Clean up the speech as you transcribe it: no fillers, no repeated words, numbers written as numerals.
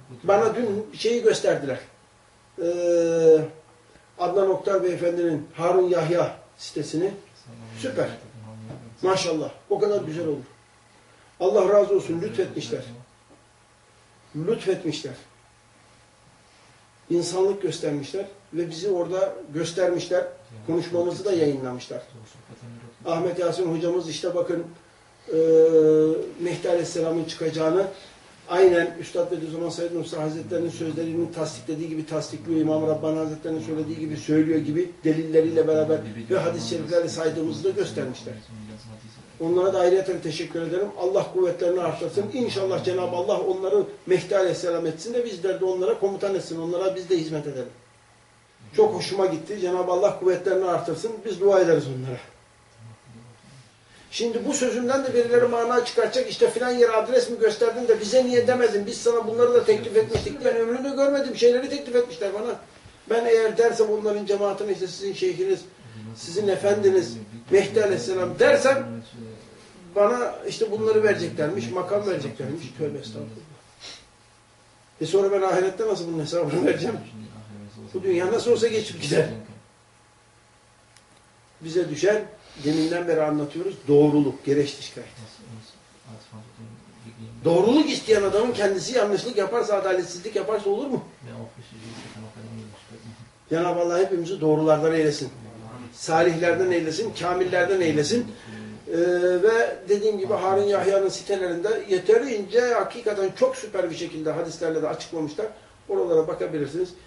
Bana dün şeyi gösterdiler. Adnan Oktar Beyefendi'nin Harun Yahya sitesini. Süper. Maşallah. O kadar güzel olur. Allah razı olsun. Lütfetmişler. Lütfetmişler. İnsanlık göstermişler ve bizi orada göstermişler. Konuşmamızı da yayınlamışlar. Ahmet Yasin hocamız işte bakın Mehdi Aleyhisselam'ın çıkacağını aynen Üstad Bediüzzaman Said Nursi Hazretleri'nin sözlerini tasdiklediği gibi tasdikliyor. İmam Rabbani Hazretleri'nin söylediği gibi söylüyor gibi delilleriyle beraber ve hadis-i şeriflerle saydığımızı da göstermişler. Onlara da ayrıca teşekkür ederim. Allah kuvvetlerini artırsın. İnşallah Cenab-ı Allah onları Mehdi Aleyhisselam etsin de bizler de onlara komutan etsin. Onlara biz de hizmet edelim. Çok hoşuma gitti. Cenab-ı Allah kuvvetlerini artırsın. Biz dua ederiz onlara. Şimdi bu sözümden de birileri mana çıkartacak. İşte filan yere adres mi gösterdin de bize niye demedin? Biz sana bunları da teklif etmiştik. Ben ömrümde görmedim. Şeyleri teklif etmişler bana. Ben eğer dersem onların cemaatine işte sizin şeyhiniz, sizin efendiniz Mehdi Aleyhisselam dersem bana işte bunları vereceklermiş, makam vereceklermiş. Tövbe estağfurullah. Sonra ben ahirette nasıl bunun hesabını vereceğim? Bu dünya nasıl olsa geçip gider. Bize düşen, deminden beri anlatıyoruz, doğruluk, gereç şikayet. Doğruluk isteyen adamın kendisi yanlışlık yaparsa, adaletsizlik yaparsa olur mu? Cenab-ı Allah hepimizi doğrulardan eylesin. Salihlerden eylesin, kamillerden eylesin. Ve dediğim gibi Harun Yahya'nın sitelerinde yeterince hakikaten çok süper bir şekilde hadislerle de açıklamışlar. Oralara bakabilirsiniz.